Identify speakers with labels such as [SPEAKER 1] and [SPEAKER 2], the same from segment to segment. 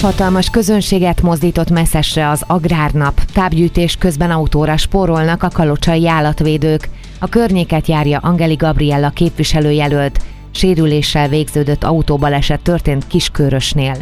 [SPEAKER 1] Hatalmas közönséget mozdított messzesre az Agrárnap. Tápgyűjtés közben autóra spórolnak a kalocsai állatvédők. A környéket járja Angeli Gabriella képviselőjelölt. Sérüléssel végződött autóbaleset történt Kiskörösnél.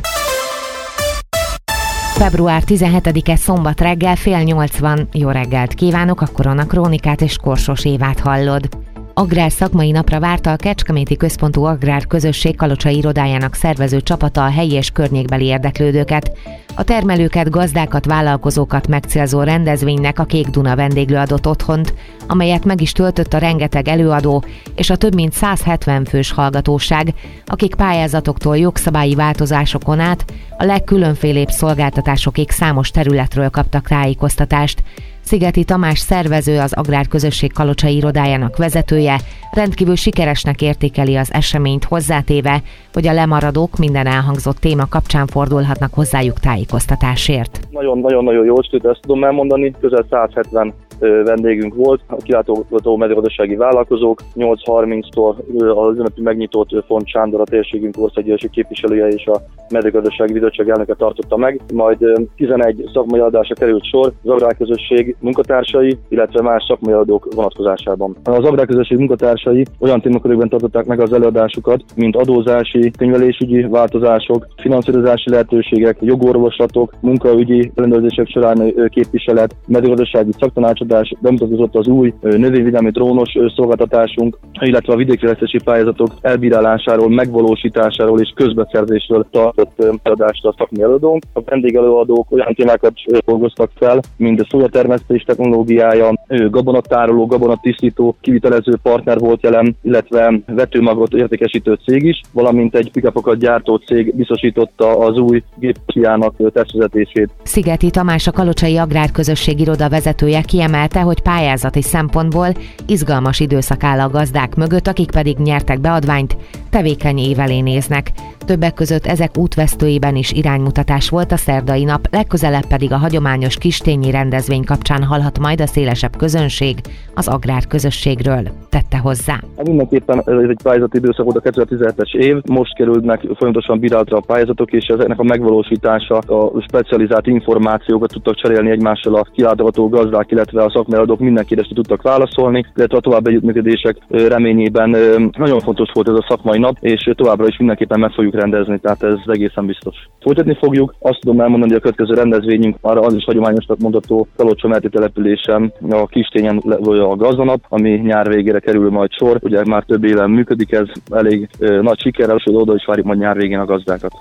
[SPEAKER 1] Február 17-e szombat reggel 7:30. Jó reggelt kívánok, a Koronakrónikát és Korsos Évát hallod. Agrár szakmai napra várta a Kecskeméti Központú Agrár Közösség kalocsai irodájának szervező csapata a helyi és környékbeli érdeklődőket. A termelőket, gazdákat, vállalkozókat megcélzó rendezvénynek a Kék Duna vendéglő adott otthont, amelyet meg is töltött a rengeteg előadó és a több mint 170 fős hallgatóság, akik pályázatoktól jogszabályi változásokon át a legkülönfélébb szolgáltatásokig számos területről kaptak tájékoztatást. Szigeti Tamás szervező, az Agrárközösség kalocsai irodájának vezetője rendkívül sikeresnek értékeli az eseményt, hozzátéve, hogy a lemaradók minden elhangzott téma kapcsán fordulhatnak hozzájuk tájékoztatásért.
[SPEAKER 2] Nagyon-nagyon jó, sőt, ezt tudom elmondani, közel 170 vendégünk volt, a kilátogató mezőgazdasági vállalkozók, 8:30-tól az ünnepi megnyitót Font Sándor, a térségünk országgyűlési képviselője és a mezőgazdasági bizottság elnöke tartotta meg, majd 11 szakmai adásra került sor az Agrárközösség munkatársai, illetve más szakmai adók vonatkozásában. Az Agrárközösség munkatársai olyan témakörökben tartották meg az előadásukat, mint adózási, könyvelésügyi változások, finanszírozási lehetőségek, jogorvoslatok, munkaügyi ellenőrzések során képviselet, mezőgazdasági szaktanácsadás, bemutatkozott az új növényvédelmi drónos szolgáltatásunk, illetve a vidékfejlesztési pályázatok elbírálásáról, megvalósításáról és közbeszerzésről tartott előadást a szakmai előadónk. A vendégelőadók olyan témákat dolgoztak fel, mint a szójatermesztés technológiája, gabonatároló, gabonatisztító, kivitelező partner volt jelen, illetve vetőmagot értékesítő cég is, valamint egy pick-upokat gyártó cég biztosította az új gépkocsijának tesztvezetését.
[SPEAKER 1] Szigeti Tamás, a Kalocsai Agrárközösség iroda vezetője kiemelte, hogy pályázati szempontból izgalmas időszak áll a gazdák mögött, akik pedig nyertek beadványt, tevékeny év elé néznek. Többek között ezek útvesztőiben is iránymutatás volt a szerdai nap, legközelebb pedig a hagyományos kistényi rendezvény kapcsán hallhat majd a szélesebb közönség az agrárközösségről, tette hozzá.
[SPEAKER 2] Mindenképpen ez egy pályázati időszak volt, a 2017-es év, most kerülnek folyamatosan bírálatra a pályázatok, és ezeknek a megvalósítása, a specializált információkat tudtak cserélni egymással a kilátogató gazdák, illetve a szakmai adók, mindenkire tudtak válaszolni, illetve a további együttműködések reményében nagyon fontos volt ez a szakmai nap, és továbbra is mindenképpen meg fogjuk rendezni, tehát ez egészen biztos. Folytatni fogjuk, azt tudom elmondani, hogy a következő rendezvényünk már az is hagyományosnak mondható Kalocsa melletti településen a Kistényen a gazdanap, ami nyár végére kerül majd sor, ugye már több éven működik, ez elég nagy sikerrel, és oda is várjuk majd nyár végén a gazdákat.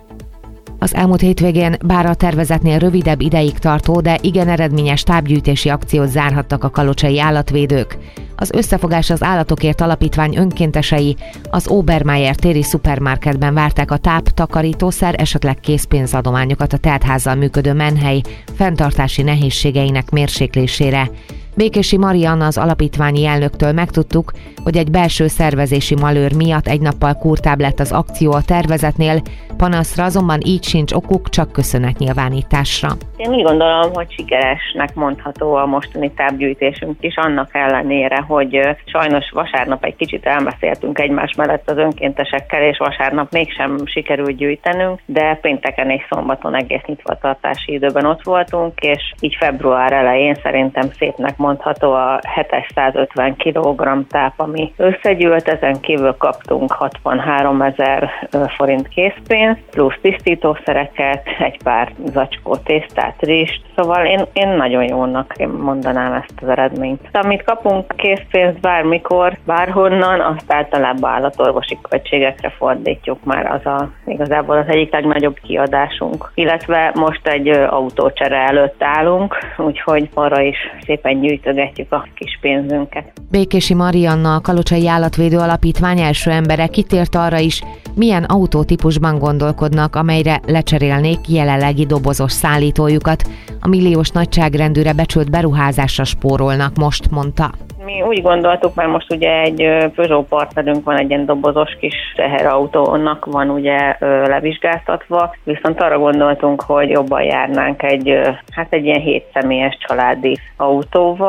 [SPEAKER 1] Az elmúlt hétvégén bár a tervezetnél rövidebb ideig tartó, de igen eredményes tápgyűjtési akciót zárhattak a kalocsai állatvédők. Az Összefogás az Állatokért Alapítvány önkéntesei az Obermeier téri szupermarketben várták a takarítószer, esetleg készpénzadományokat a teltházzal működő menhely fenntartási nehézségeinek mérséklésére. Békési Marianna, az alapítványi elnöktől megtudtuk, hogy egy belső szervezési malőr miatt egy nappal kurtább lett az akció a tervezetnél, panaszra azonban így sincs okuk, csak köszönetnyilvánításra.
[SPEAKER 3] Én úgy gondolom, hogy sikeresnek mondható a mostani tápgyűjtésünk is, annak ellenére, hogy sajnos vasárnap egy kicsit elbeszéltünk egymás mellett az önkéntesekkel, és vasárnap mégsem sikerült gyűjtenünk, de pénteken és szombaton egész nyitvatartási időben ott voltunk, és így február elején szerintem szépnek mondható a 750 kg táp, ami összegyűlt, ezen kívül kaptunk 63 000 forint készpénzt, plusz tisztítószereket, egy pár zacskó tésztát, rist, szóval én nagyon jónak mondanám ezt az eredményt. Amit kapunk készpénzt bármikor, bárhonnan, azt általában állatorvosi költségekre fordítjuk, már igazából az egyik legnagyobb kiadásunk. Illetve most egy autócsere előtt állunk, úgyhogy arra is szépen gyűjtögetjük a kis pénzünket.
[SPEAKER 1] Békési Marianna, a Kalocsai Állatvédő Alapítvány első embere kitért arra is, milyen autótípusban gondolkodnak, amelyre lecserélnék jelenlegi dobozos szállítójukat. A milliós nagyságrendűre becsült beruházásra spórolnak most, mondta.
[SPEAKER 3] Mi úgy gondoltuk, mert most ugye egy Peugeot partnerünk van, egy ilyen dobozos kis teherautónak van ugye levizsgáztatva, viszont arra gondoltunk, hogy jobban járnánk egy ilyen 7 személyes családi autóval,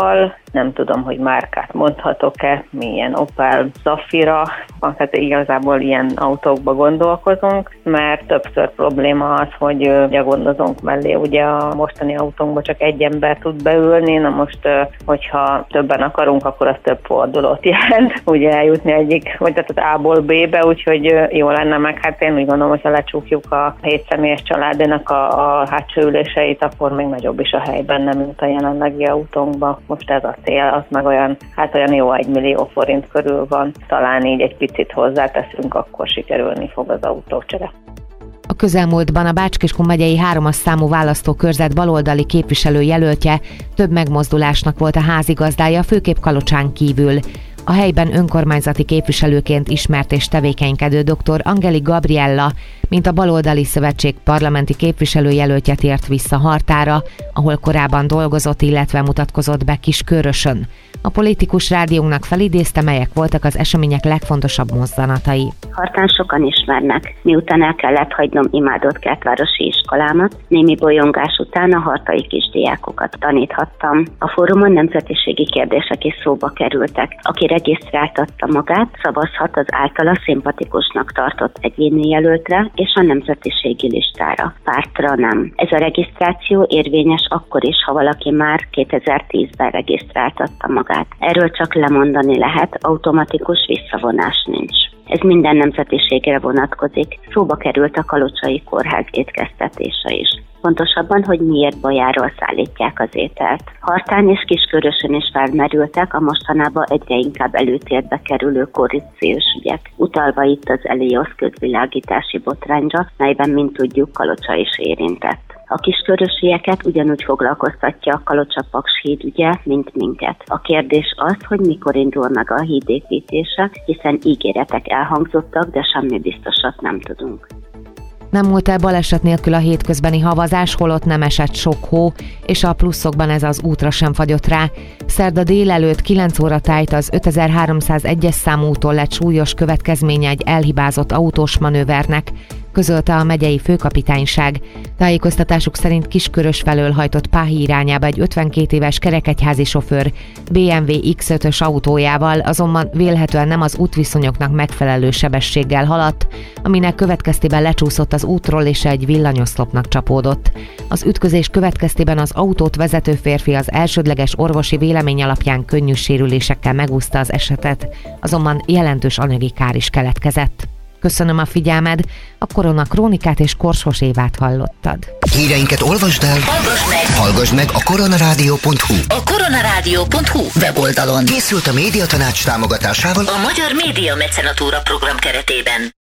[SPEAKER 3] Nem tudom, hogy márkát mondhatok-e, milyen Opel Zafira, tehát igazából ilyen autókba gondolkozunk, mert többször probléma az, hogy a gondozónk mellé ugye a mostani autónkba csak egy ember tud beülni, na most, hogyha többen akarunk, akkor az több fordulót jelent, ugye eljutni egyik, vagy tehát az A-ból B-be, úgyhogy jó lenne, meg hát én úgy gondolom, hogyha lecsukjuk a 7 személyes családénak a hátsó üléseit, akkor még nagyobb is a hely benne, mint a jelenlegi autónkban. Most ez a cél, az meg olyan jó 1 millió forint körül van. Talán így egy picit hozzáteszünk, akkor sikerülni fog az autócsere.
[SPEAKER 1] A közelmúltban a Bács-Kiskun megyei 3-as számú választókörzet baloldali képviselőjelöltje több megmozdulásnak volt a házigazdája, főképp Kalocsán kívül. A helyben önkormányzati képviselőként ismert és tevékenykedő dr. Angeli Gabriella, mint a Baloldali Szövetség parlamenti képviselőjelöltje tért vissza Hartára, ahol korábban dolgozott, illetve mutatkozott be Kiskörösön. A politikus rádiónknak felidézte, melyek voltak az események legfontosabb mozzanatai.
[SPEAKER 4] Hartán sokan ismernek. Miután el kellett hagynom imádott kertvárosi iskolámat, némi bolyongás után a hartai kisdiákokat taníthattam. A fórumon nemzetiségi kérdések is szóba kerültek. Aki regisztráltatta magát, szavazhat az általa szimpatikusnak tartott egyéni jelöltre és a nemzetiségi listára. Pártra nem. Ez a regisztráció érvényes akkor is, ha valaki már 2010-ben regisztráltatta magát. Erről csak lemondani lehet, automatikus visszavonás nincs. Ez minden nemzetiségre vonatkozik. Szóba került a Kalocsai Kórház étkeztetése is. Pontosabban, hogy miért Bajáról szállítják az ételt. Hartán és Kiskörösön is felmerültek a mostanában egyre inkább előtérbe kerülő korrupciós ügyek, utalva itt az Eliosz közvilágítási botrányra, melyben, mint tudjuk, Kalocsa is érintett. A kiskörösieket ugyanúgy foglalkoztatja a Kalocsa-Paks híd ügye, mint minket. A kérdés az, hogy mikor indul meg a híd építése, hiszen ígéretek elhangzottak, de semmi biztosat nem tudunk.
[SPEAKER 1] Nem múlt el baleset nélkül a hétközbeni havazás, holott nem esett sok hó, és a pluszokban ez az útra sem fagyott rá. Szerda délelőtt 9 óra tájt az 5301-es számú úton lett súlyos következménye egy elhibázott autós manővernek, közölte a megyei főkapitányság. Tájékoztatásuk szerint Kiskörös felől hajtott Páhi irányába egy 52 éves kerekegyházi sofőr BMW X5-ös autójával, azonban vélhetően nem az útviszonyoknak megfelelő sebességgel haladt, aminek következtében lecsúszott az útról és egy villanyoszlopnak csapódott. Az ütközés következtében az autót vezető férfi az elsődleges orvosi vélemény alapján könnyű sérülésekkel megúszta az esetet, azonban jelentős anyagi kár is keletkezett. Köszönöm a figyelmed, a Korona Krónikát és Korsos Évát hallottad.
[SPEAKER 5] Híreinket olvasd el, hallgass meg a koronarádió.hu.
[SPEAKER 6] A koronarádió.hu weboldalon.
[SPEAKER 5] Készült a Médiatanács támogatásával
[SPEAKER 6] a Magyar Média Mecenatúra program keretében.